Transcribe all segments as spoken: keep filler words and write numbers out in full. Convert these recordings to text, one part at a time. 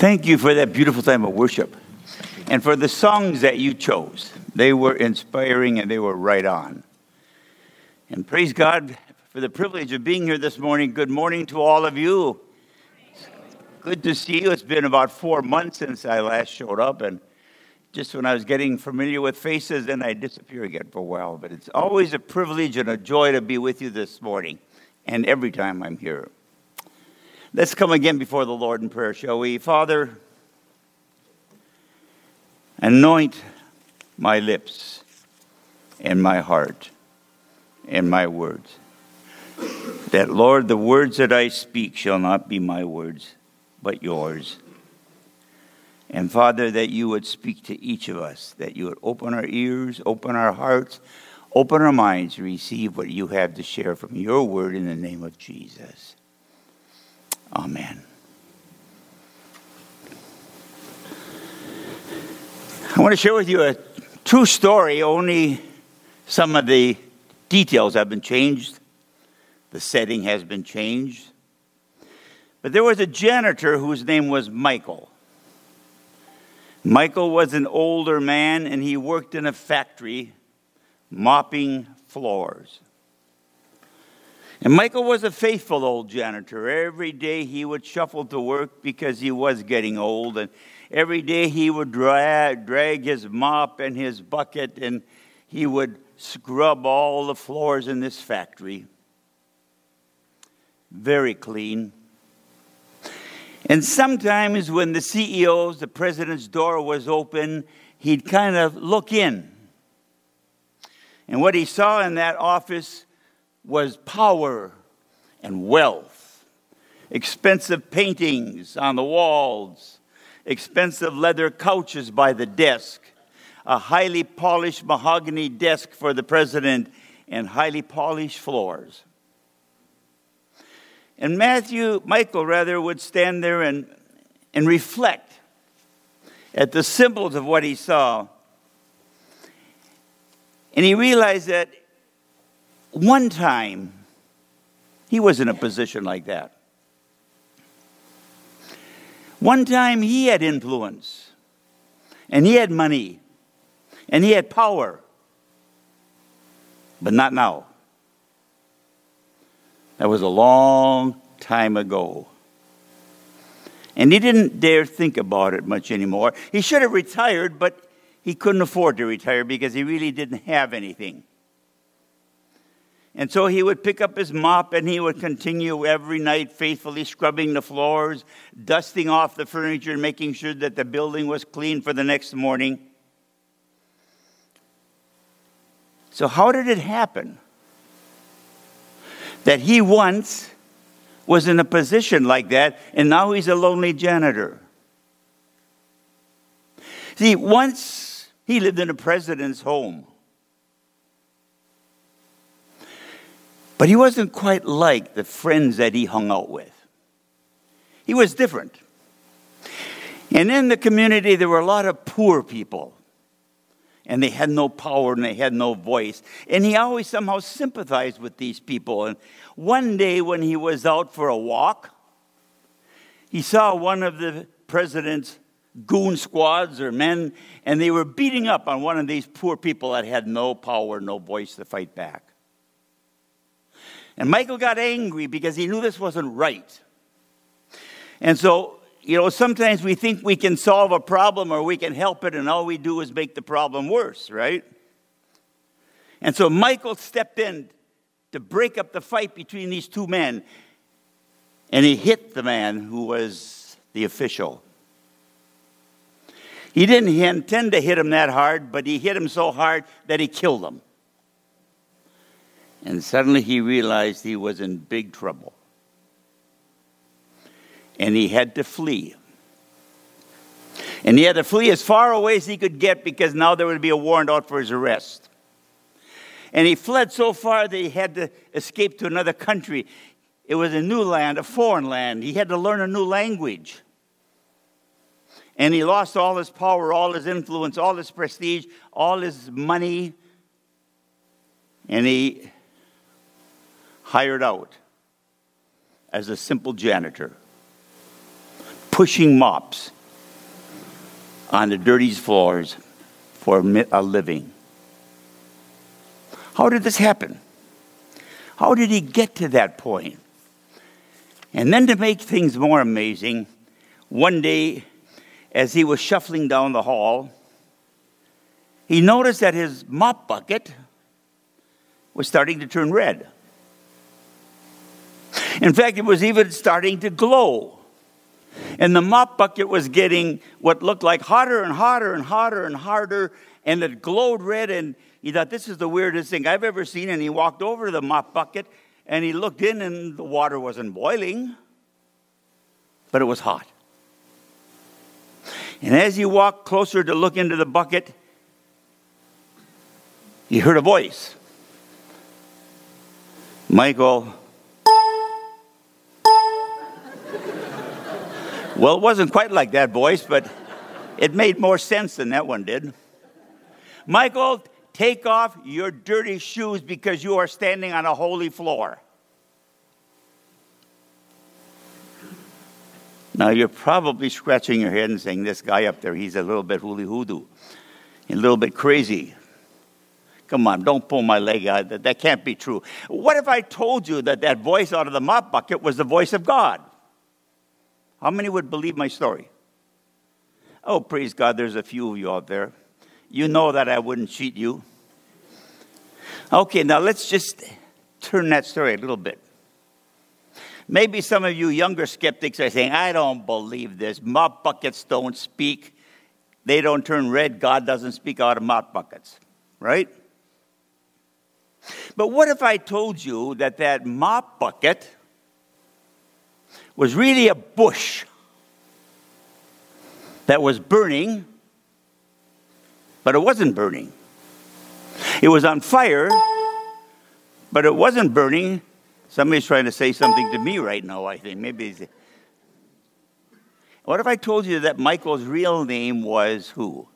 Thank you for that beautiful time of worship and for the songs that you chose. They were inspiring and they were right on. And praise God for the privilege of being here this morning. Good morning to all of you. Good to see you. It's been about four months since I last showed up, and just when I was getting familiar with faces, then I disappear again for a while. But it's always a privilege and a joy to be with you this morning and every time I'm here. Let's come again before the Lord in prayer, shall we? Father, anoint my lips and my heart and my words, that, Lord, the words that I speak shall not be my words, but yours. And, Father, that you would speak to each of us, that you would open our ears, open our hearts, open our minds to receive what you have to share from your word in the name of Jesus. Amen. I want to share with you a true story. Only some of the details have been changed. The setting has been changed. But there was a janitor whose name was Michael. Michael was an older man, and he worked in a factory mopping floors. And Michael was a faithful old janitor. Every day he would shuffle to work because he was getting old. And every day he would drag, drag his mop and his bucket, and he would scrub all the floors in this factory. Very clean. And sometimes when the C E O's, the president's door was open, he'd kind of look in. And what he saw in that office was power and wealth, expensive paintings on the walls, expensive leather couches by the desk, a highly polished mahogany desk for the president, and highly polished floors. And Matthew, Michael rather, would stand there and, and reflect at the symbols of what he saw. And he realized that one time he was in a position like that. One time he had influence, and he had money, and he had power, but not now. That was a long time ago. And he didn't dare think about it much anymore. He should have retired, but he couldn't afford to retire because he really didn't have anything. And so he would pick up his mop and he would continue every night faithfully scrubbing the floors, dusting off the furniture, and making sure that the building was clean for the next morning. So how did it happen that he once was in a position like that, and now he's a lonely janitor? See, once he lived in a president's home. But he wasn't quite like the friends that he hung out with. He was different. And in the community, there were a lot of poor people. And they had no power and they had no voice. And he always somehow sympathized with these people. And one day when he was out for a walk, he saw one of the president's goon squads or men, and they were beating up on one of these poor people that had no power, no voice to fight back. And Michael got angry because he knew this wasn't right. And so, you know, sometimes we think we can solve a problem or we can help it, and all we do is make the problem worse, right? And so Michael stepped in to break up the fight between these two men, and he hit the man who was the official. He didn't intend to hit him that hard, but he hit him so hard that he killed him. And suddenly he realized he was in big trouble. And he had to flee. And he had to flee as far away as he could get because now there would be a warrant out for his arrest. And he fled so far that he had to escape to another country. It was a new land, a foreign land. He had to learn a new language. And he lost all his power, all his influence, all his prestige, all his money. And he hired out as a simple janitor. pushing mops on the dirty floors for a living. How did this happen? How did he get to that point? And then to make things more amazing, one day as he was shuffling down the hall, he noticed that his mop bucket was starting to turn red. In fact, it was even starting to glow. And the mop bucket was getting what looked like hotter and hotter and hotter and harder, and it glowed red, and he thought, this is the weirdest thing I've ever seen. And he walked over to the mop bucket, and he looked in, and the water wasn't boiling, but it was hot. And as he walked closer to look into the bucket, he heard a voice. Michael. Well, it wasn't quite like that voice, but it made more sense than that one did. Michael, take off your dirty shoes because you are standing on a holy floor. Now, you're probably scratching your head and saying, this guy up there, he's a little bit hooly hoodoo, a little bit crazy. Come on, don't pull my leg out. That, that can't be true. What if I told you that that voice out of the mop bucket was the voice of God? How many would believe my story? Oh, praise God, there's a few of you out there. You know that I wouldn't cheat you. Okay, now let's just turn that story a little bit. Maybe some of you younger skeptics are saying, I don't believe this. Mop buckets don't speak. They don't turn red. God doesn't speak out of mop buckets, right? But what if I told you that that mop bucket was really a bush that was burning, but it wasn't burning. It was on fire, but it wasn't burning. Somebody's trying to say something to me right now, I think. Maybe. It's... What if I told you that Michael's real name was who?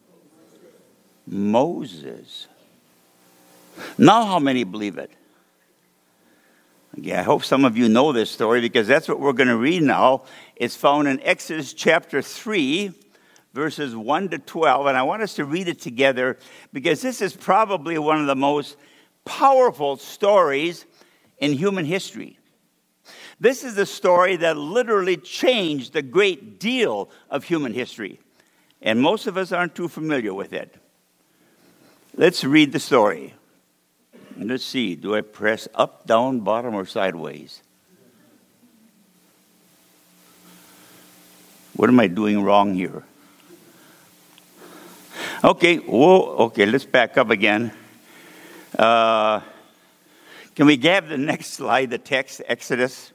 Moses. Now how many believe it? Yeah, I hope some of you know this story because that's what we're going to read now. It's found in Exodus chapter three, verses one to twelve. And I want us to read it together because this is probably one of the most powerful stories in human history. This is the story that literally changed a great deal of human history. And most of us aren't too familiar with it. Let's read the story. Let's see, do I press up, down, bottom, or sideways? What am I doing wrong here? Okay, whoa, okay, let's back up again. Uh, can we have the next slide, the text, Exodus?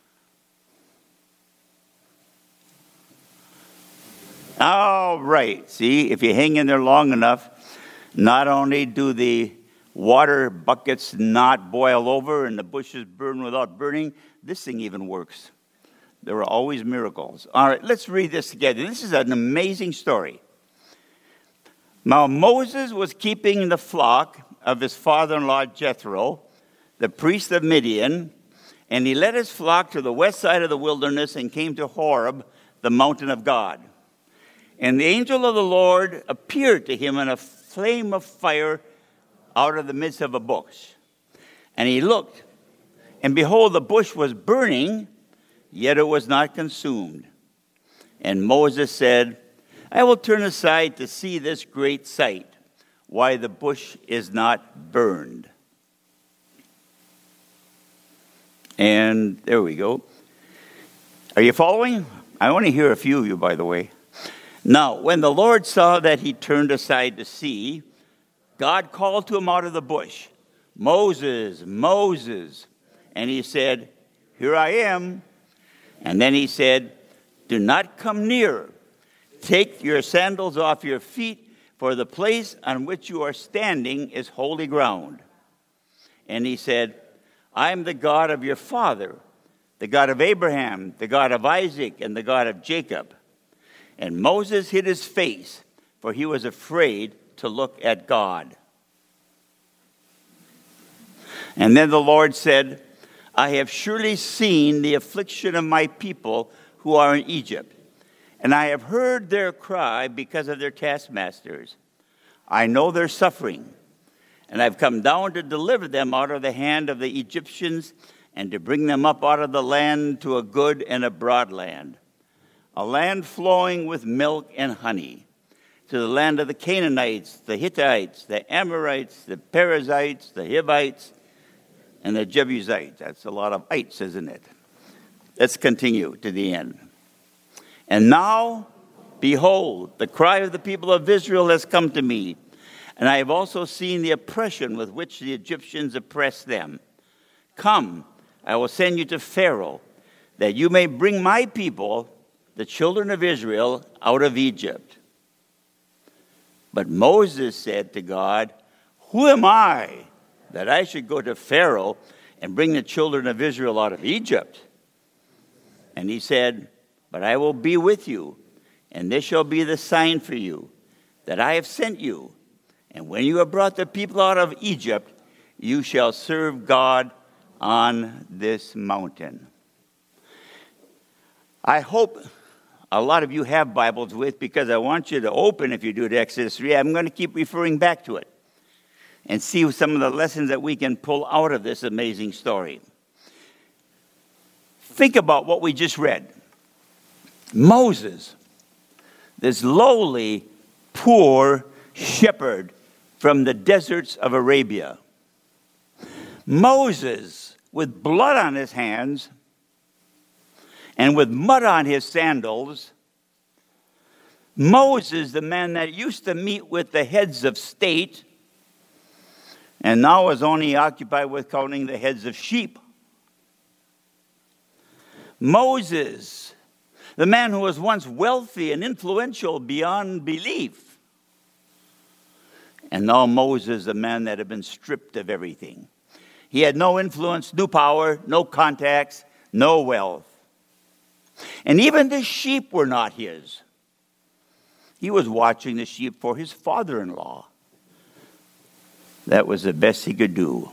All right, see, if you hang in there long enough, not only do the water buckets not boil over and the bushes burn without burning, this thing even works. There are always miracles. All right, let's read this together. This is an amazing story. Now, Moses was keeping the flock of his father-in-law Jethro, the priest of Midian, and he led his flock to the west side of the wilderness and came to Horeb, the mountain of God. And the angel of the Lord appeared to him in a flame of fire out of the midst of a bush. And he looked, and behold, the bush was burning, yet it was not consumed. And Moses said, I will turn aside to see this great sight, why the bush is not burned. And there we go. Are you following? I want to hear a few of you, by the way. Now, when the Lord saw that he turned aside to see, God called to him out of the bush, Moses, Moses. And he said, here I am. And then he said, do not come near. Take your sandals off your feet, for the place on which you are standing is holy ground. And he said, I am the God of your father, the God of Abraham, the God of Isaac, and the God of Jacob. And Moses hid his face, for he was afraid to look at God. And then the Lord said, I have surely seen the affliction of my people who are in Egypt, And I have heard their cry because of their taskmasters. I know their suffering, and I've come down to deliver them out of the hand of the Egyptians and to bring them up out of the land to a good and a broad land, a land flowing with milk and honey, to the land of the Canaanites, the Hittites, the Amorites, the Perizzites, the Hivites, and the Jebusites. That's a lot of ites, isn't it? Let's continue to the end. And now, behold, the cry of the people of Israel has come to me, and I have also seen the oppression with which the Egyptians oppress them. Come, I will send you to Pharaoh, that you may bring my people, the children of Israel, out of Egypt. But Moses said to God, who am I that I should go to Pharaoh and bring the children of Israel out of Egypt? And he said, but I will be with you, and this shall be the sign for you, that I have sent you. And when you have brought the people out of Egypt, you shall serve God on this mountain. I hope a lot of you have Bibles with, because I want you to open, if you do, to Exodus three. I'm going to keep referring back to it and see some of the lessons that we can pull out of this amazing story. Think about what we just read. Moses, this lowly, poor shepherd from the deserts of Arabia. Moses, with blood on his hands and with mud on his sandals. Moses, the man that used to meet with the heads of state and now is only occupied with counting the heads of sheep. Moses, the man who was once wealthy and influential beyond belief. And now Moses, the man that had been stripped of everything. He had no influence, no power, no contacts, no wealth. And even the sheep were not his. He was watching the sheep for his father-in-law. That was the best he could do.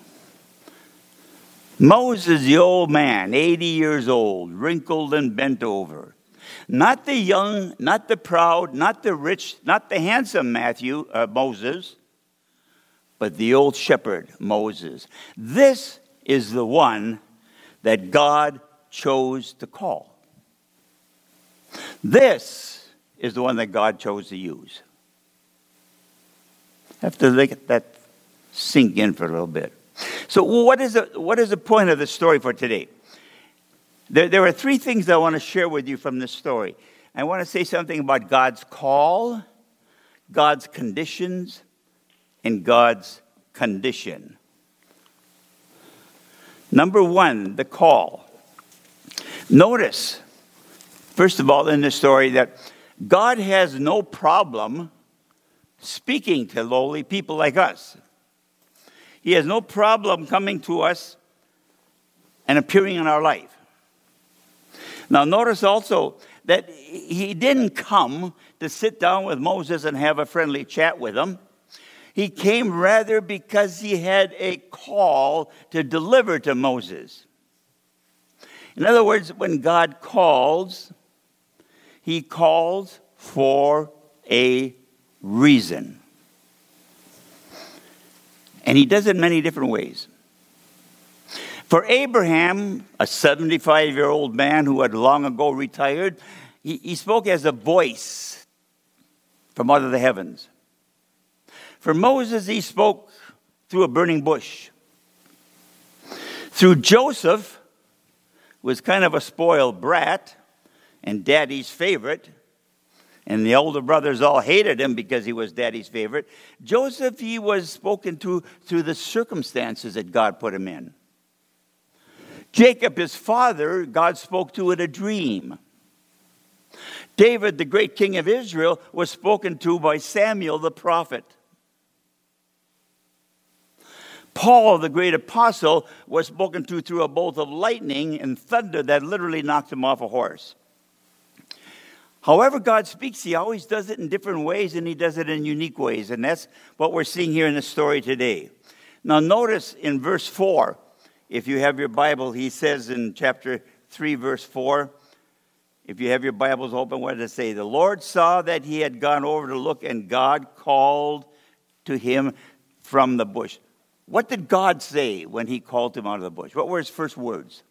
Moses, the old man, eighty years old, wrinkled and bent over. Not the young, not the proud, not the rich, not the handsome Matthew, uh, Moses, but the old shepherd, Moses. This is the one that God chose to call. This is the one that God chose to use. I have to let that sink in for a little bit. So what is the, what is the point of the story for today? There, there are three things I want to share with you from this story. I want to say something about God's call, God's conditions, and God's condition. Number one, the call. Notice, first of all, in this story, that God has no problem speaking to lowly people like us. He has no problem coming to us and appearing in our life. Now, notice also that he didn't come to sit down with Moses and have a friendly chat with him. He came rather because he had a call to deliver to Moses. In other words, when God calls, he calls for a reason. And he does it in many different ways. For Abraham, a seventy-five-year-old man who had long ago retired, he, he spoke as a voice from out of the heavens. For Moses, he spoke through a burning bush. Through Joseph, who was kind of a spoiled brat and daddy's favorite, and the older brothers all hated him because he was daddy's favorite. Joseph, he was spoken to through the circumstances that God put him in. Jacob, his father, God spoke to in a dream. David, the great king of Israel, was spoken to by Samuel the prophet. Paul, the great apostle, was spoken to through a bolt of lightning and thunder that literally knocked him off a horse. However God speaks, he always does it in different ways, and he does it in unique ways. And that's what we're seeing here in the story today. Now notice in verse four, if you have your Bible, he says in chapter three, verse four, If you have your Bibles open, what does it say? The Lord saw that he had gone over to look, and God called to him from the bush. What did God say when he called him out of the bush? What were his first words?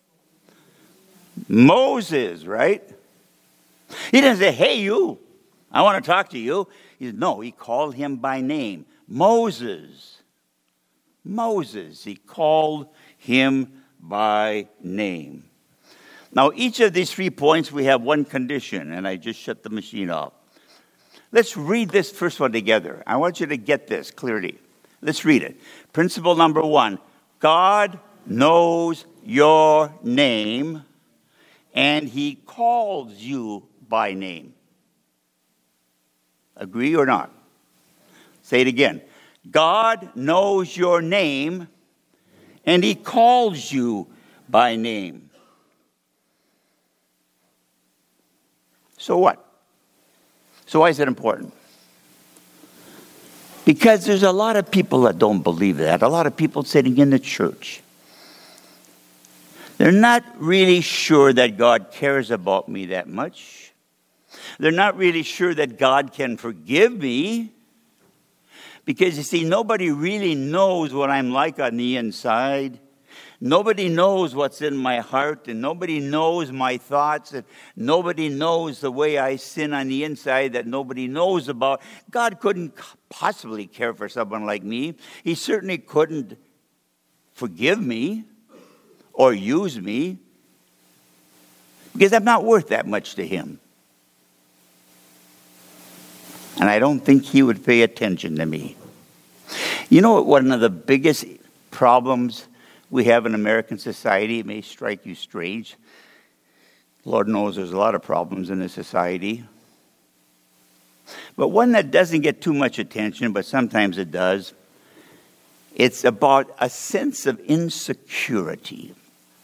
Moses, right? He didn't say, hey, you, I want to talk to you. He said, no, he called him by name. Moses. Moses. He called him by name. Now, each of these three points, we have one condition, and I just shut the machine off. Let's read this first one together. I want you to get this clearly. Let's read it. Principle number one, God knows your name, and he calls you by name. Agree or not? Say it again. God knows your name, and he calls you by name. So what? So why is it important? Because there's a lot of people that don't believe that. A lot of people sitting in the church. They're not really sure that God cares about me that much. They're not really sure that God can forgive me. Because, you see, nobody really knows what I'm like on the inside. Nobody knows what's in my heart, and nobody knows my thoughts, and nobody knows the way I sin on the inside that nobody knows about. God couldn't possibly care for someone like me. He certainly couldn't forgive me or use me because I'm not worth that much to him. And I don't think he would pay attention to me. You know what one of the biggest problems we have in American society? It may strike you strange. Lord knows there's a lot of problems in this society. But one that doesn't get too much attention, but sometimes it does, it's about a sense of insecurity.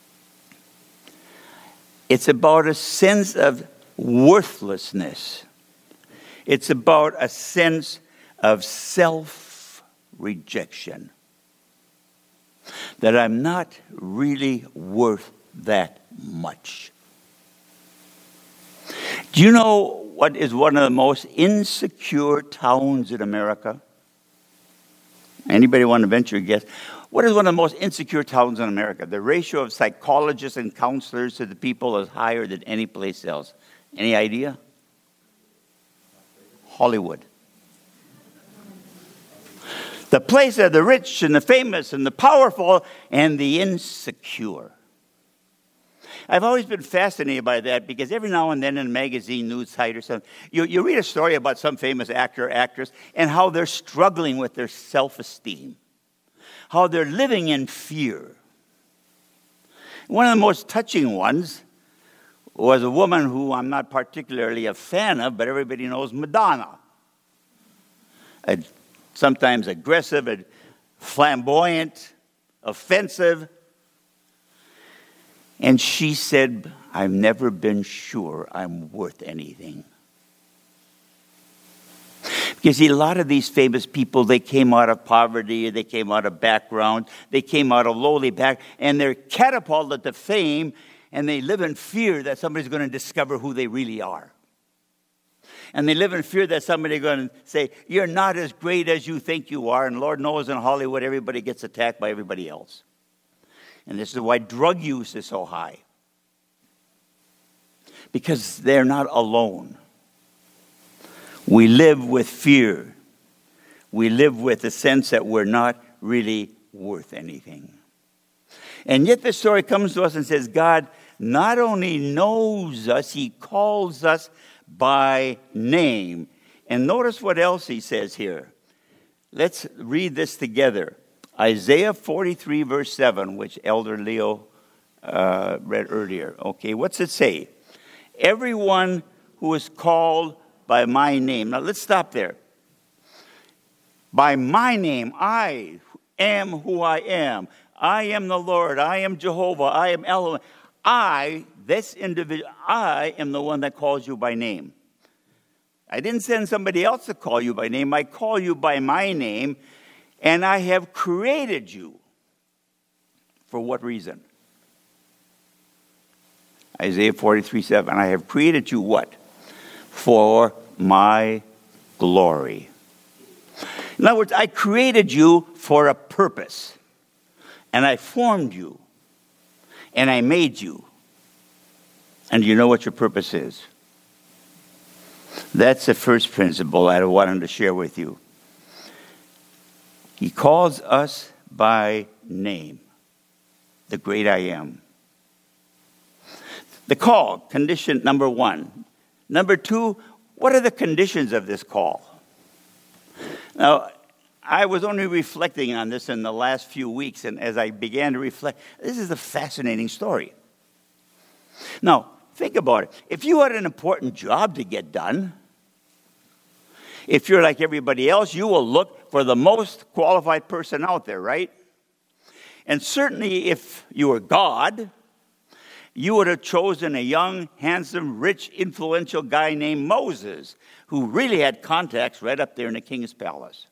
It's about a sense of worthlessness. It's about a sense of self-rejection. That I'm not really worth that much. Do you know what is one of the most insecure towns in America? Anybody want to venture a guess? What is one of the most insecure towns in America? The ratio of psychologists and counselors to the people is higher than any place else. Any idea? Hollywood. The place of the rich and the famous and the powerful and the insecure. I've always been fascinated by that because every now and then in a magazine, news site or something, you, you read a story about some famous actor or actress and how they're struggling with their self-esteem. How they're living in fear. One of the most touching ones was a woman who I'm not particularly a fan of, but everybody knows Madonna. A, sometimes aggressive and flamboyant, offensive. And she said, I've never been sure I'm worth anything. Because see, a lot of these famous people, they came out of poverty, they came out of background, they came out of lowly back, and they're catapulted to fame, and they live in fear that somebody's going to discover who they really are. And they live in fear that somebody's going to say, you're not as great as you think you are, and Lord knows in Hollywood, everybody gets attacked by everybody else. And this is why drug use is so high. Because they're not alone. We live with fear. We live with the sense that we're not really worth anything. And yet the story comes to us and says, God not only knows us, he calls us by name. And notice what else he says here. Let's read this together. Isaiah forty-three, verse seven, which Elder Leo uh, read earlier. Okay, what's it say? Everyone who is called by my name. Now, let's stop there. By my name, I am who I am. I am the Lord. I am Jehovah. I am Elohim. I, this individual, I am the one that calls you by name. I didn't send somebody else to call you by name. I call you by my name, and I have created you. For what reason? Isaiah forty-three seven. I have created you what? For my glory. In other words, I created you for a purpose. And I formed you. And I made you. And you know what your purpose is? That's the first principle I wanted to share with you. He calls us by name, the great I am. The call, condition number one. Number two, what are the conditions of this call? Now, I was only reflecting on this in the last few weeks, and as I began to reflect, this is a fascinating story. Now, think about it. If you had an important job to get done, if you're like everybody else, you will look for the most qualified person out there, right? And certainly if you were God, you would have chosen a young, handsome, rich, influential guy named Moses, who really had contacts right up there in the king's palace.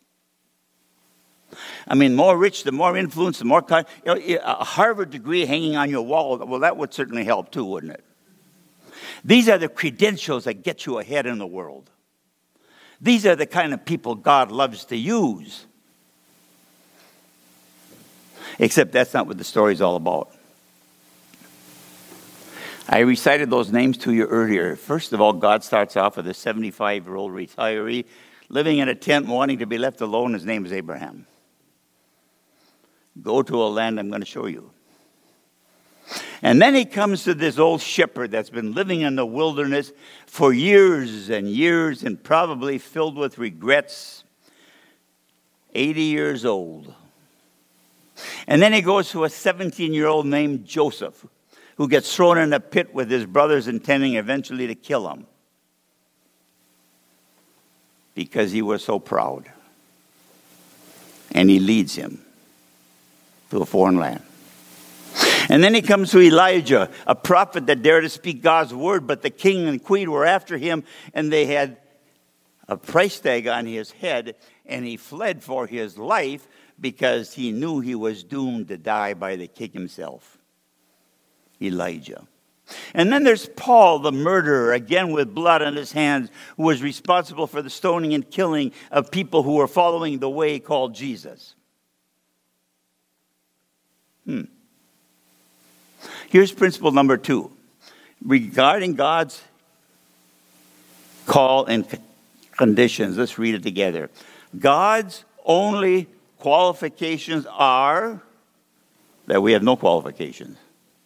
I mean, more rich, the more influence, the more con- you know, a Harvard degree hanging on your wall, well, that would certainly help too, wouldn't it? These are the credentials that get you ahead in the world. These are the kind of people God loves to use. Except that's not what the story is all about. I recited those names to you earlier. First of all, God starts off with a seventy-five-year-old retiree living in a tent wanting to be left alone. His name is Abraham. Go to a land I'm going to show you. And then he comes to this old shepherd that's been living in the wilderness for years and years and probably filled with regrets, eighty years old. And then he goes to a seventeen-year-old named Joseph, who gets thrown in a pit with his brothers intending eventually to kill him because he was so proud. And he leads him to a foreign land. And then he comes to Elijah, a prophet that dared to speak God's word, but the king and queen were after him, and they had a price tag on his head, and he fled for his life because he knew he was doomed to die by the king himself. Elijah. And then there's Paul, the murderer, again with blood on his hands, who was responsible for the stoning and killing of people who were following the way called Jesus. Hmm. Here's principle number two. Regarding God's call and conditions, let's read it together. God's only qualifications are that we have no qualifications.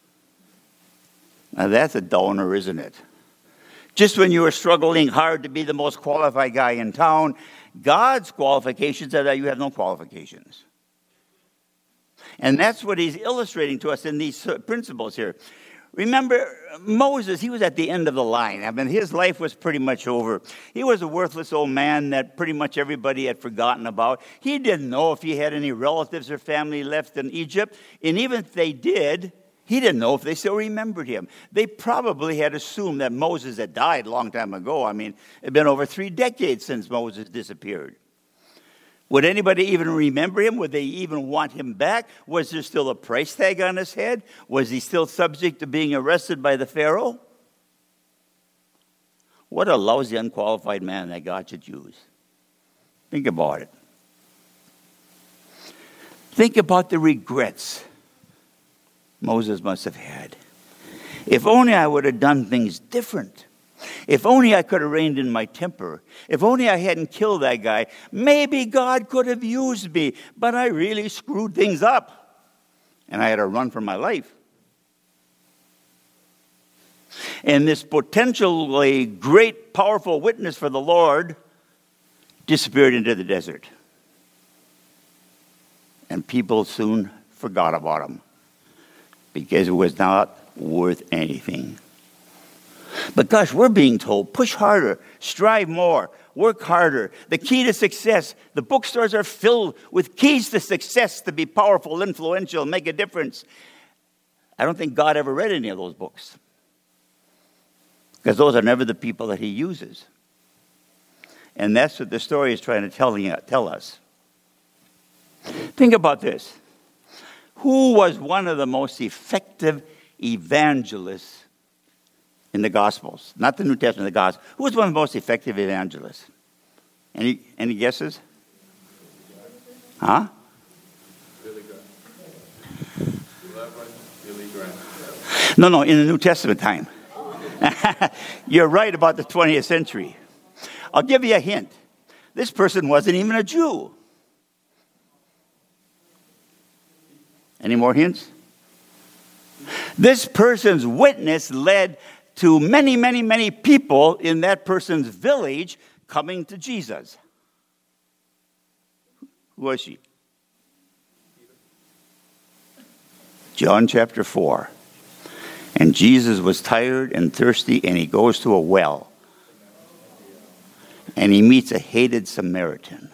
Now that's a downer, isn't it? Just when you are struggling hard to be the most qualified guy in town, God's qualifications are that you have no qualifications. And that's what he's illustrating to us in these principles here. Remember, Moses, he was at the end of the line. I mean, his life was pretty much over. He was a worthless old man that pretty much everybody had forgotten about. He didn't know if he had any relatives or family left in Egypt. And even if they did, he didn't know if they still remembered him. They probably had assumed that Moses had died a long time ago. I mean, it had been over three decades since Moses disappeared. Would anybody even remember him? Would they even want him back? Was there still a price tag on his head? Was he still subject to being arrested by the Pharaoh? What a lousy, unqualified man that God should use. Think about it. Think about the regrets Moses must have had. If only I would have done things different. If only I could have reined in my temper. If only I hadn't killed that guy. Maybe God could have used me, but I really screwed things up. And I had to run for my life. And this potentially great, powerful witness for the Lord disappeared into the desert. And people soon forgot about him because it was not worth anything. But gosh, we're being told, push harder, strive more, work harder. The key to success, the bookstores are filled with keys to success to be powerful, influential, make a difference. I don't think God ever read any of those books, because those are never the people that he uses. And that's what the story is trying to tell, tell us. Think about this. Who was one of the most effective evangelists in the Gospels? Not the New Testament, the Gospels. Who was one of the most effective evangelists? Any any guesses? Huh? Billy Graham. Reverend Billy Graham. No, no, in the New Testament time. You're right about the twentieth century. I'll give you a hint. This person wasn't even a Jew. Any more hints? This person's witness led to many, many, many people in that person's village coming to Jesus. Who was she? John chapter four. And Jesus was tired and thirsty, and he goes to a well. And he meets a hated Samaritan.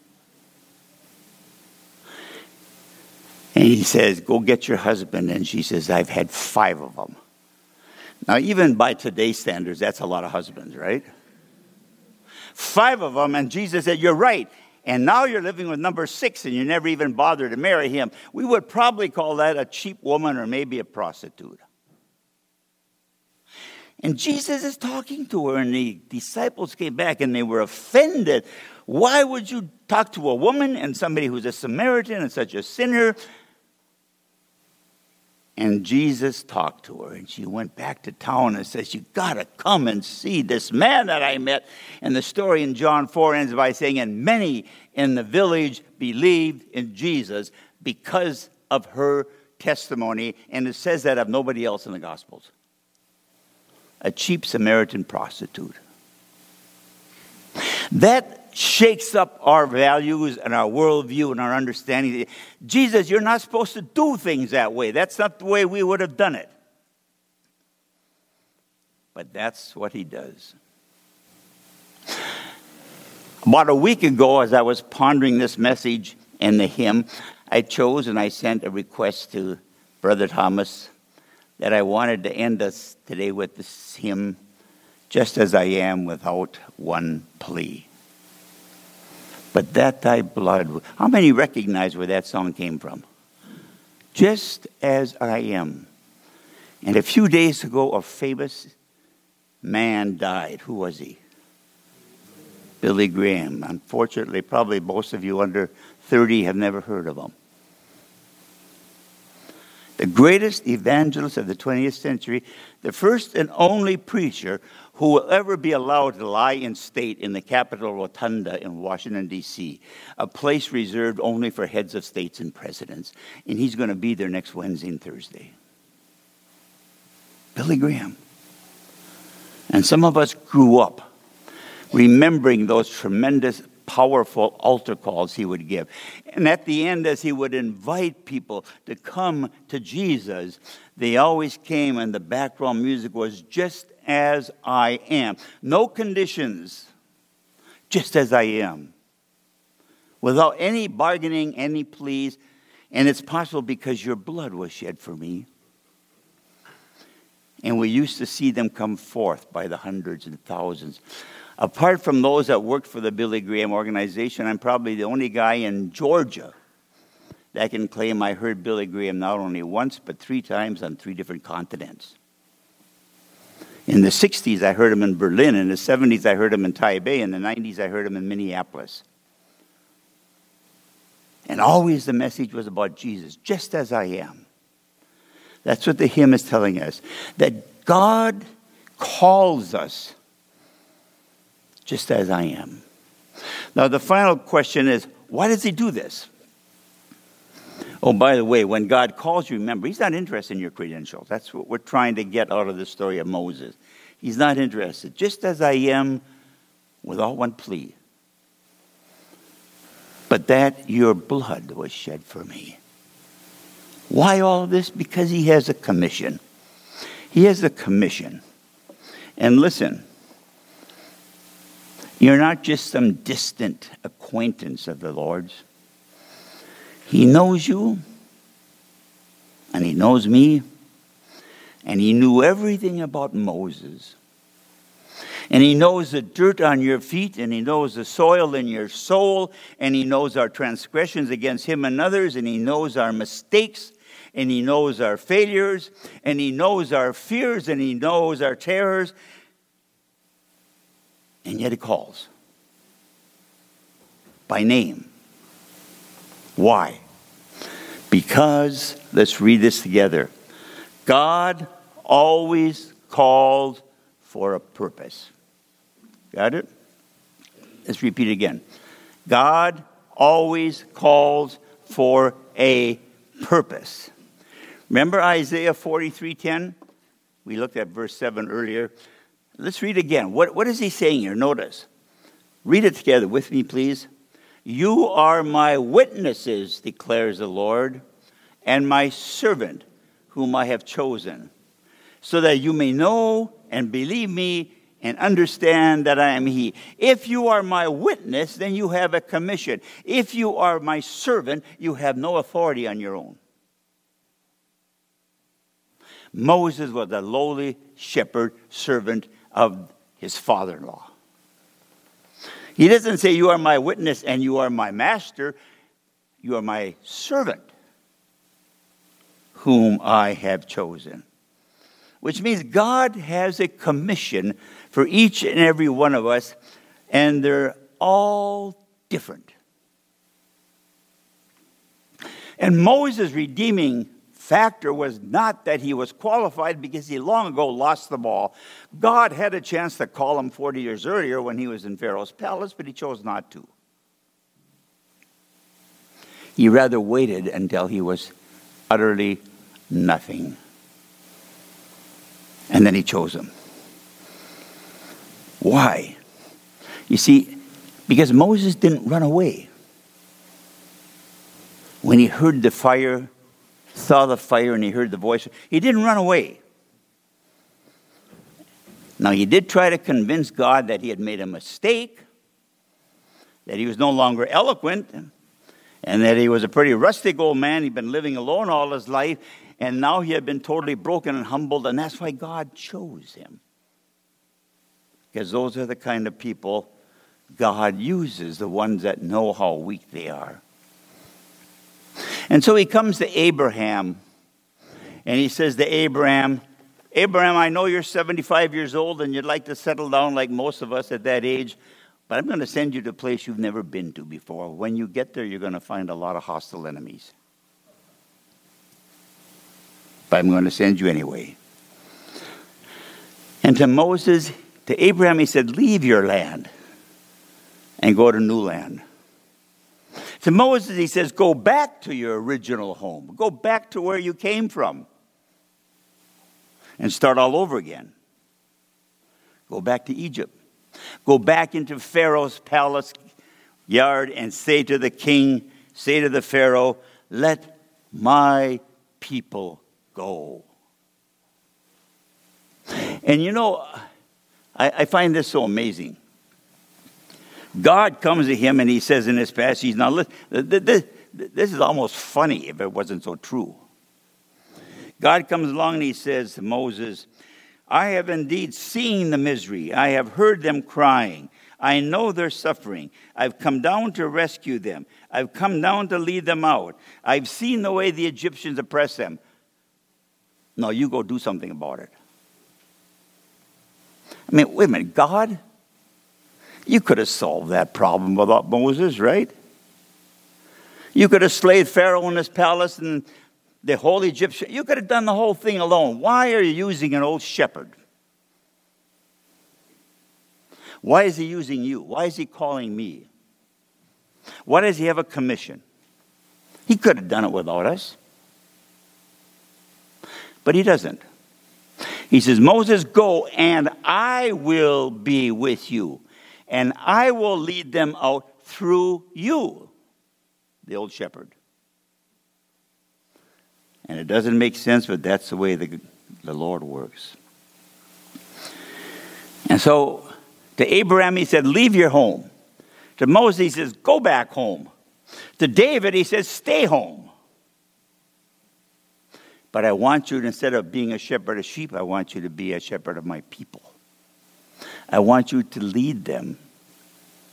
And he says, go get your husband. And she says, I've had five of them. Now, even by today's standards, that's a lot of husbands, right? Five of them. And Jesus said, you're right. And now you're living with number six, and you never even bothered to marry him. We would probably call that a cheap woman or maybe a prostitute. And Jesus is talking to her, and the disciples came back, and they were offended. Why would you talk to a woman and somebody who's a Samaritan and such a sinner? And Jesus talked to her, and she went back to town and says, you got to come and see this man that I met. And the story in John four ends by saying, and many in the village believed in Jesus because of her testimony. And it says that of nobody else in the Gospels. A cheap Samaritan prostitute. That shakes up our values and our worldview and our understanding. Jesus, you're not supposed to do things that way. That's not the way we would have done it. But that's what he does. About a week ago, as I was pondering this message and the hymn, I chose and I sent a request to Brother Thomas that I wanted to end us today with this hymn, just as I am without one plea. But that thy blood, how many recognize where that song came from? Just as I am. And a few days ago, a famous man died. Who was he? Billy Graham. Unfortunately, probably most of you under thirty have never heard of him. The greatest evangelist of the twentieth century, the first and only preacher who will ever be allowed to lie in state in the Capitol Rotunda in Washington, D C, a place reserved only for heads of states and presidents. And he's going to be there next Wednesday and Thursday. Billy Graham. And some of us grew up remembering those tremendous powerful altar calls he would give. And at the end, as he would invite people to come to Jesus, they always came and the background music was just as I am. No conditions, just as I am. Without any bargaining, any pleas. And it's possible because your blood was shed for me. And we used to see them come forth by the hundreds and thousands. Apart from those that worked for the Billy Graham organization, I'm probably the only guy in Georgia that can claim I heard Billy Graham not only once, but three times on three different continents. In the sixties, I heard him in Berlin. In the seventies, I heard him in Taipei. In the nineties, I heard him in Minneapolis. And always the message was about Jesus, just as I am. That's what the hymn is telling us, that God calls us just as I am. Now, the final question is, why does he do this? Oh, by the way, when God calls you, remember, he's not interested in your credentials. That's what we're trying to get out of the story of Moses. He's not interested. Just as I am, without one plea. But that your blood was shed for me. Why all of this? Because he has a commission. He has a commission. And listen, you're not just some distant acquaintance of the Lord's. He knows you, and he knows me, and he knew everything about Moses. And he knows the dirt on your feet, and he knows the soil in your soul, and he knows our transgressions against him and others, and he knows our mistakes, and he knows our failures, and he knows our fears, and he knows our terrors, and yet he calls by name. Why? Because, let's read this together, God always called for a purpose. Got it? Let's repeat it again. God always calls for a purpose. Remember Isaiah forty-three ten? We looked at verse seven earlier. Let's read again. What, what is he saying here? Notice. Read it together with me, please. You are my witnesses, declares the Lord, and my servant whom I have chosen, so that you may know and believe me and understand that I am he. If you are my witness, then you have a commission. If you are my servant, you have no authority on your own. Moses was a lowly shepherd servant of his father-in-law. He doesn't say, you are my witness and you are my master. You are my servant whom I have chosen. Which means God has a commission for each and every one of us, and they're all different. And Moses' redeeming factor was not that he was qualified, because he long ago lost the ball. God had a chance to call him forty years earlier when he was in Pharaoh's palace, but he chose not to. He rather waited until he was utterly nothing. And then he chose him. Why? You see, because Moses didn't run away. When he heard the fire, saw the fire, and he heard the voice, he didn't run away. Now, he did try to convince God that he had made a mistake, that he was no longer eloquent, and that he was a pretty rustic old man. He'd been living alone all his life, and now he had been totally broken and humbled, and that's why God chose him. Because those are the kind of people God uses, the ones that know how weak they are. And so he comes to Abraham, and he says to Abraham, Abraham, I know you're seventy-five years old, and you'd like to settle down like most of us at that age, but I'm going to send you to a place you've never been to before. When you get there, you're going to find a lot of hostile enemies. But I'm going to send you anyway. And to Moses, to Abraham, he said, leave your land and go to new land. To Moses, he says, go back to your original home. Go back to where you came from. And start all over again. Go back to Egypt. Go back into Pharaoh's palace yard and say to the king, say to the Pharaoh, let my people go. And you know, I, I find this so amazing. God comes to him and he says in this passage, now listen, this, this is almost funny if it wasn't so true. God comes along and he says to Moses, I have indeed seen the misery. I have heard them crying. I know their suffering. I've come down to rescue them. I've come down to lead them out. I've seen the way the Egyptians oppress them. Now you go do something about it. I mean, wait a minute, God? You could have solved that problem without Moses, right? You could have slayed Pharaoh in his palace and the whole Egyptian. You could have done the whole thing alone. Why are you using an old shepherd? Why is he using you? Why is he calling me? Why does he have a commission? He could have done it without us. But he doesn't. He says, Moses, go and I will be with you. And I will lead them out through you, the old shepherd. And it doesn't make sense, but that's the way the, the Lord works. And so to Abraham, he said, leave your home. To Moses, he says, go back home. To David, he says, stay home. But I want you, instead of being a shepherd of sheep, I want you to be a shepherd of my people. I want you to lead them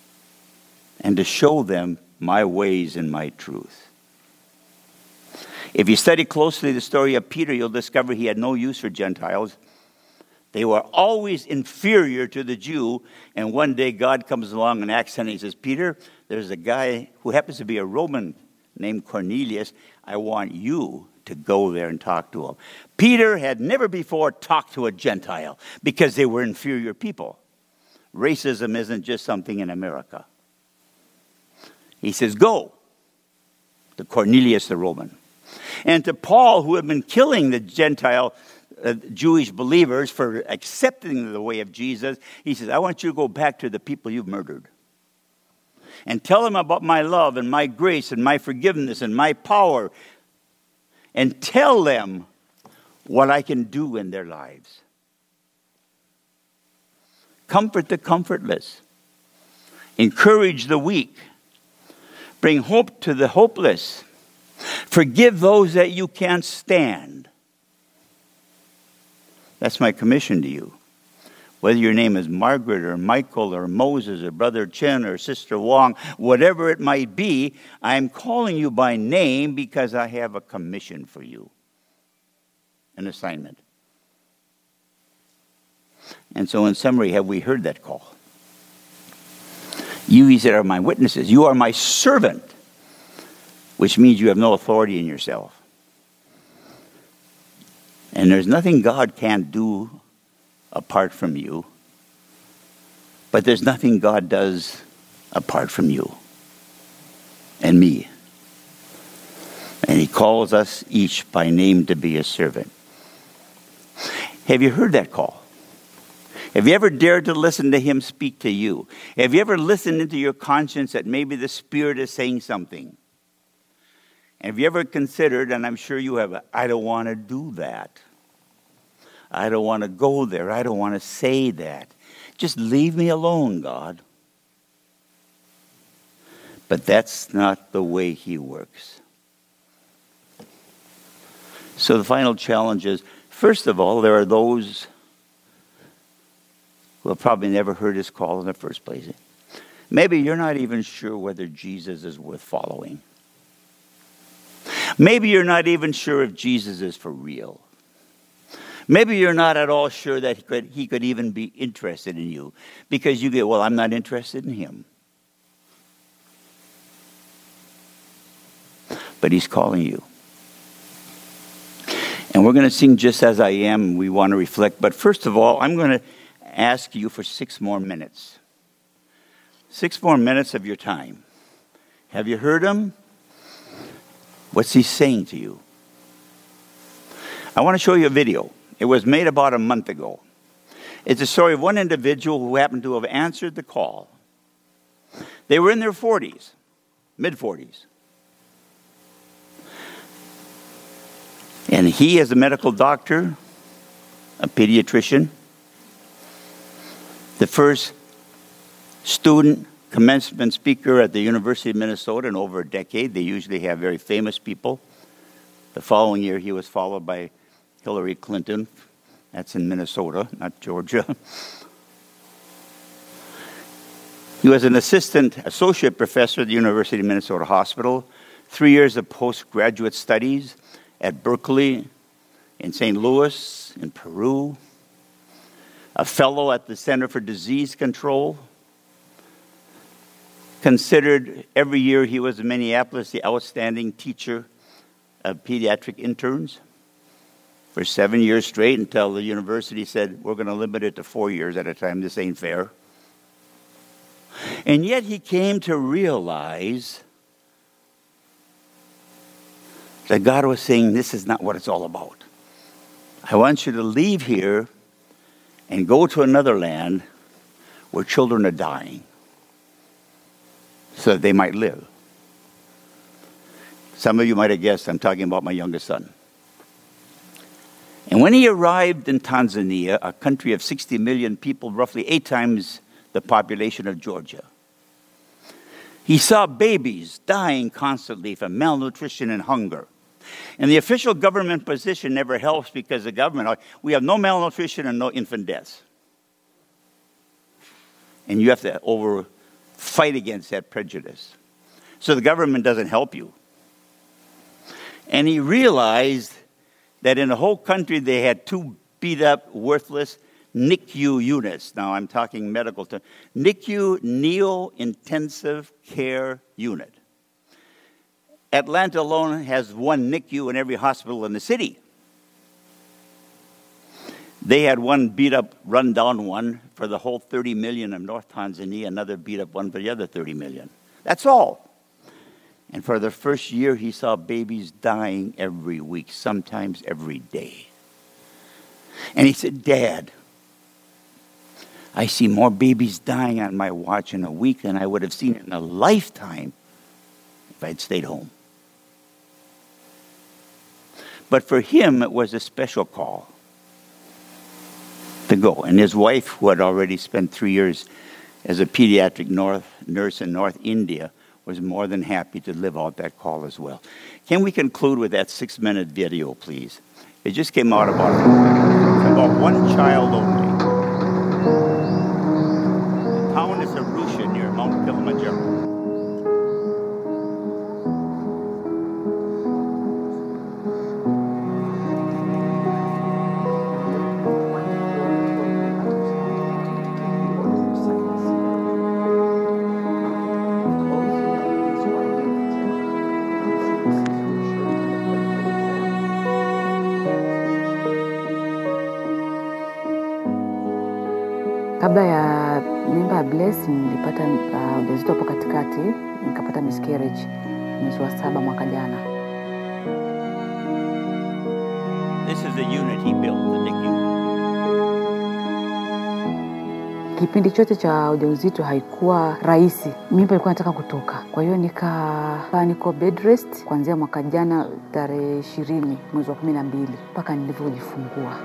and to show them my ways and my truth. If you study closely the story of Peter, you'll discover he had no use for Gentiles. They were always inferior to the Jew. And one day God comes along in Acts ten and he says, Peter, there's a guy who happens to be a Roman named Cornelius. I want you to go there and talk to him. Peter had never before talked to a Gentile because they were inferior people. Racism isn't just something in America. He says, go to Cornelius the Roman. And to Paul, who had been killing the Gentile uh, Jewish believers for accepting the way of Jesus, he says, I want you to go back to the people you've murdered. And tell them about my love and my grace and my forgiveness and my power. And tell them what I can do in their lives. Comfort the comfortless. Encourage the weak. Bring hope to the hopeless. Forgive those that you can't stand. That's my commission to you. Whether your name is Margaret or Michael or Moses or Brother Chen or Sister Wong, whatever it might be, I'm calling you by name because I have a commission for you. An assignment. And so in summary, have we heard that call? You, he said, are my witnesses. You are my servant, which means you have no authority in yourself. And there's nothing God can't do apart from you. But there's nothing God does apart from you and me. And he calls us each by name to be a servant. Have you heard that call? Have you ever dared to listen to him speak to you? Have you ever listened into your conscience that maybe the Spirit is saying something? And have you ever considered, and I'm sure you have, I don't want to do that. I don't want to go there. I don't want to say that. Just leave me alone, God. But that's not the way he works. So the final challenge is, first of all, there are those who have probably never heard his call in the first place. Maybe you're not even sure whether Jesus is worth following. Maybe you're not even sure if Jesus is for real. Maybe you're not at all sure that he could, he could even be interested in you because you get, well, I'm not interested in him. But he's calling you. And we're going to sing Just As I Am. We want to reflect. But first of all, I'm going to ask you for six more minutes. Six more minutes of your time. Have you heard him? What's he saying to you? I want to show you a video. It was made about a month ago. It's a story of one individual who happened to have answered the call. They were in their forties, mid-forties. And he, as a medical doctor, a pediatrician, the first student commencement speaker at the University of Minnesota in over a decade. They usually have very famous people. The following year, he was followed by Hillary Clinton. That's in Minnesota, not Georgia. He was an assistant associate professor at the University of Minnesota Hospital, three years of postgraduate studies at Berkeley, in Saint Louis, in Peru, a fellow at the Center for Disease Control. Considered every year he was in Minneapolis the outstanding teacher of pediatric interns for seven years straight until the university said, we're going to limit it to four years at a time. This ain't fair. And yet he came to realize that God was saying, this is not what it's all about. I want you to leave here and go to another land where children are dying so that they might live. Some of you might have guessed I'm talking about my youngest son. And when he arrived in Tanzania, a country of sixty million people, roughly eight times the population of Georgia, he saw babies dying constantly from malnutrition and hunger. And the official government position never helps because the government, we have no malnutrition and no infant deaths. And you have to over fight against that prejudice. So the government doesn't help you. And he realized that in the whole country they had two beat up, worthless N I C U units. Now I'm talking medical terms. N I C U, Neo-Intensive Care Unit. Atlanta alone has one N I C U in every hospital in the city. They had one beat-up, run-down one for the whole thirty million of North Tanzania, another beat-up one for the other thirty million. That's all. And for the first year, he saw babies dying every week, sometimes every day. And he said, Dad, I see more babies dying on my watch in a week than I would have seen in a lifetime if I'd stayed home. But for him, it was a special call to go. And his wife, who had already spent three years as a pediatric north, nurse in North India, was more than happy to live out that call as well. Can we conclude with that six-minute video, please? It just came out about, about one child only. The town is Arusha near Mount Kilimanjaro. Kabla ya mimba ya Bless nilipata uh, ujauzito hapo katikati, nikapata miscarriage mwezi wa saba mwaka jana. This is the unit he built, the N I C U. Kipindi chote cha ujauzito haikuwa rahisi. Mimba ilikuwa inataka kutoka. Kwa hiyo nika niko bed rest kuanzia mwaka jana tarehe ishirini mwezi wa kumi na mbili mpaka nilivyojifungua.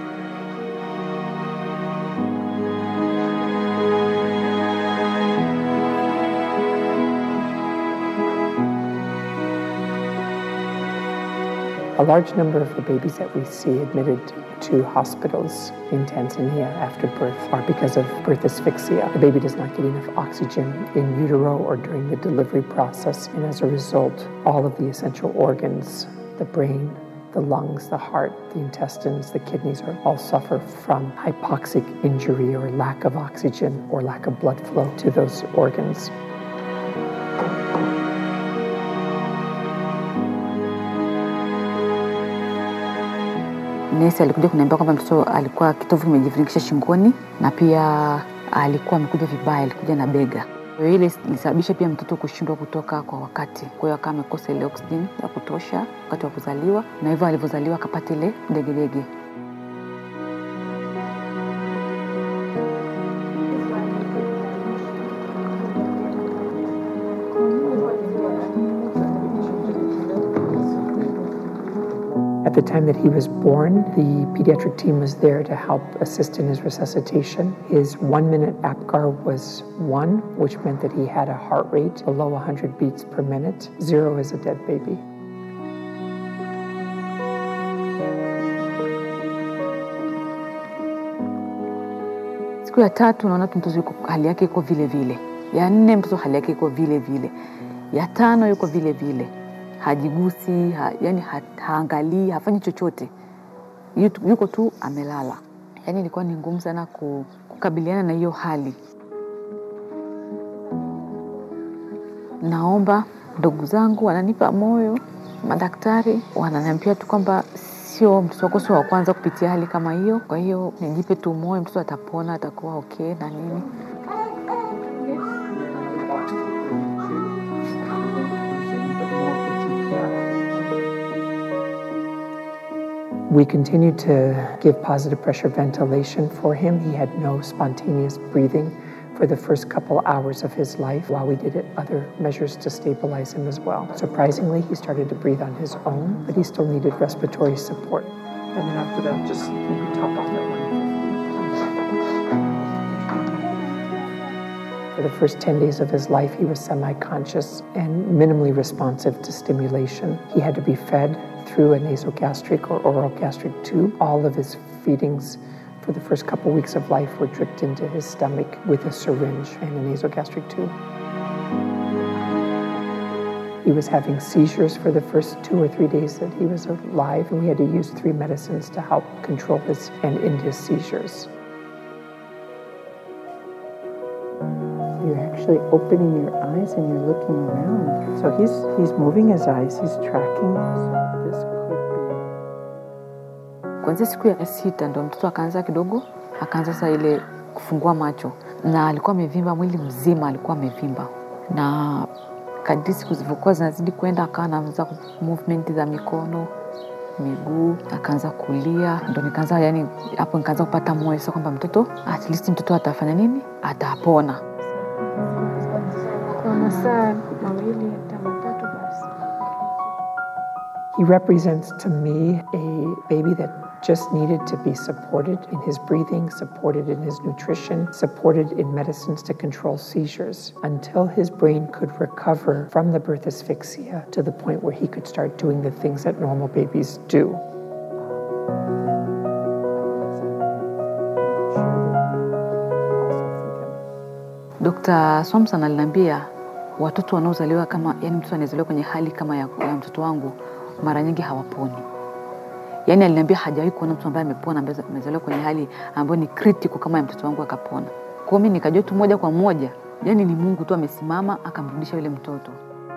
A large number of the babies that we see admitted to hospitals in Tanzania after birth are because of birth asphyxia. The baby does not get enough oxygen in utero or during the delivery process, and as a result, all of the essential organs, the brain, the lungs, the heart, the intestines, the kidneys, are all suffer from hypoxic injury or lack of oxygen or lack of blood flow to those organs. Nesi alikuja kuniambia kwamba mtoto alikuwa kitovu kimejiviringisha shingoni na pia alikuwa amekuja vibaya, alikuja na bega. Kwa hiyo ile ilisababisha pia mtoto kushindwa kutoka kwa wakati. Kwa hiyo akawa amekosa ile oxygen ya kutosha wakati wa kuzaliwa, na hivyo alivyozaliwa akapata ile degedege. At the time that he was born, the pediatric team was there to help assist in his resuscitation. His one-minute APGAR was one, which meant that he had a heart rate below one hundred beats per minute. Zero is a dead baby. Siku ya tatu naona mtoto yuko hali yake iko vile vile. Ya nne mtoto hali yake iko vile vile. Ya tano yuko vile vile. Hajigusi, ha, yani ha, haangalii, hafanyi chochote. Yuko tu amelala. Yani ilikuwa ni ngumu sana kukabiliana na hiyo hali. Naomba ndugu zangu wananipa moyo, madaktari wananiambia tu kwamba sio mtoto wako sio wa kwanza kupitia hali kama hiyo. Kwa hiyo nijipe tu moyo, mtoto atapona, atakuwa okay na nini. We continued to give positive pressure ventilation for him. He had no spontaneous breathing for the first couple hours of his life while we did other measures to stabilize him as well. Surprisingly, he started to breathe on his own, but he still needed respiratory support. And then after that, just maybe top off at one. For the first ten days of his life, he was semi-conscious and minimally responsive to stimulation. He had to be fed through a nasogastric or oral gastric tube. All of his feedings for the first couple weeks of life were dripped into his stomach with a syringe and a nasogastric tube. He was having seizures for the first two or three days that he was alive, and we had to use three medicines to help control his and end his seizures. You're actually opening your eyes and you're looking around. So he's he's moving his eyes, he's tracking. So this could be. Kwanza siku ya sita ndo mtoto akaanza kidogo, akaanza sasa ile kufungua macho, na alikuwa amevimba mwili mzima, alikuwa amevimba. Na kadri siku zilivyokuwa zinazidi kwenda, akawa anaanza movement za mikono, miguu, akaanza kulia. Ndo nikaanza, yani hapo nikaanza kupata moyo sasa kwamba mtoto at least mtoto atafanya nini? Atapona. He represents to me a baby that just needed to be supported in his breathing, supported in his nutrition, supported in medicines to control seizures until his brain could recover from the birth asphyxia to the point where he could start doing the things that normal babies do. Doctor Swampson aliniambia watoto wanaozaliwa kama, yani mtoto anazaliwa kwenye hali kama ya, ya mtoto wangu mara nyingi hawaponi. Yani aliniambia hajawahi kuona mtu ambaye amepona amezaliwa kwenye hali ambayo ni critical kama ya mtoto wangu akapona. Kwa mimi nikajua tu moja kwa moja, yani ni Mungu tu amesimama akamrudisha yule mtoto.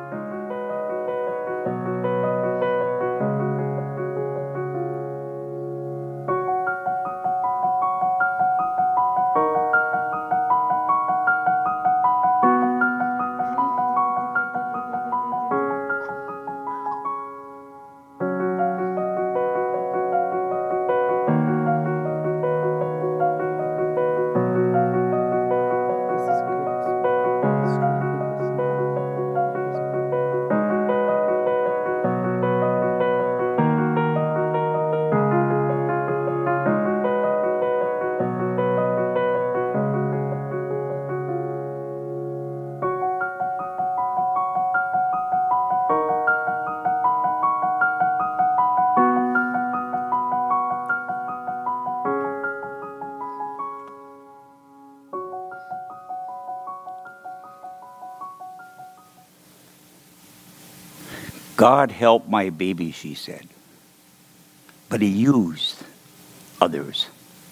God helped my baby, she said. But he used others.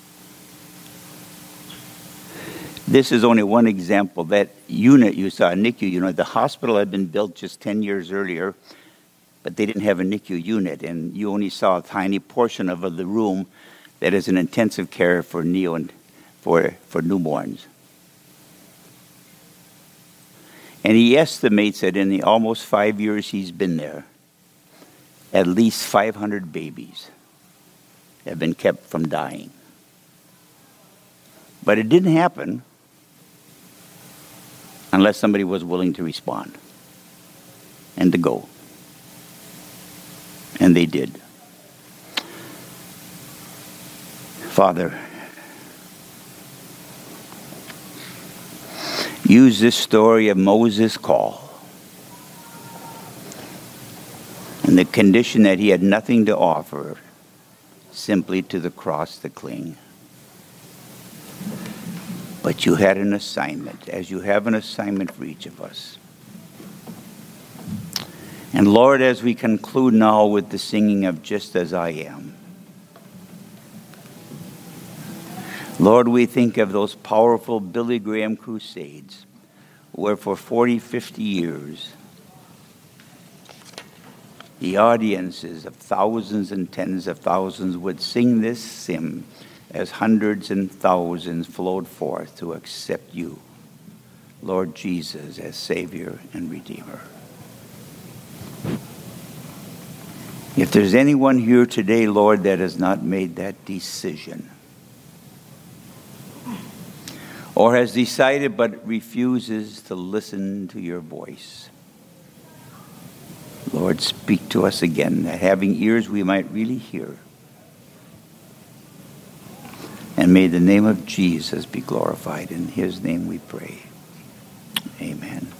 This is only one example. That unit you saw, N I C U unit, the hospital had been built just ten years earlier, but they didn't have a N I C U unit, and you only saw a tiny portion of the room that is an intensive care for neo and for, for newborns. And he estimates that in the almost five years he's been there, at least five hundred babies have been kept from dying. But it didn't happen unless somebody was willing to respond and to go. And they did. Father, use this story of Moses' call and the condition that he had nothing to offer, simply to the cross to cling. But you had an assignment, as you have an assignment for each of us. And Lord, as we conclude now with the singing of Just As I Am, Lord, we think of those powerful Billy Graham crusades where for forty, fifty years, the audiences of thousands and tens of thousands would sing this hymn as hundreds and thousands flowed forth to accept you, Lord Jesus, as Savior and Redeemer. If there's anyone here today, Lord, that has not made that decision, or has decided but refuses to listen to your voice, Lord, speak to us again, that having ears we might really hear. And may the name of Jesus be glorified. In his name we pray. Amen.